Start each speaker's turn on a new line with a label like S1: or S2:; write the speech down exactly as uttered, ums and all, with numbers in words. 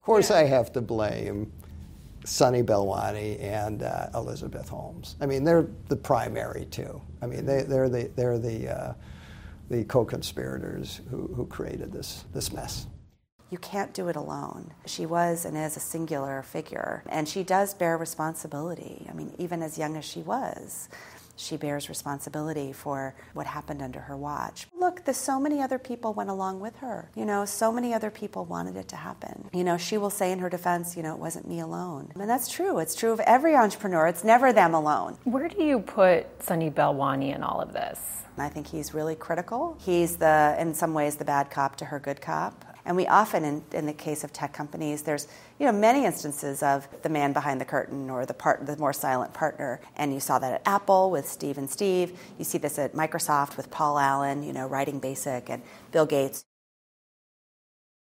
S1: Of course, I have to blame Sunny Balwani and uh, Elizabeth Holmes. I mean, they're the primary two. I mean, they, they're the they're the uh, the co-conspirators who, who created this this mess.
S2: You can't do it alone. She was and is a singular figure, and she does bear responsibility. I mean, even as young as she was, she bears responsibility for what happened under her watch. Look, there's so many other people went along with her. You know, so many other people wanted it to happen. You know, she will say in her defense, you know, it wasn't me alone. And that's true. It's true of every entrepreneur. It's never them alone.
S3: Where do you put Sunny Balwani in all of this?
S2: I think he's really critical. He's the, in some ways, the bad cop to her good cop. And we often, in, in the case of tech companies, there's you know many instances of the man behind the curtain or the part, the more silent partner. And you saw that at Apple with Steve and Steve. You see this at Microsoft with Paul Allen, you know, writing BASIC, and Bill Gates.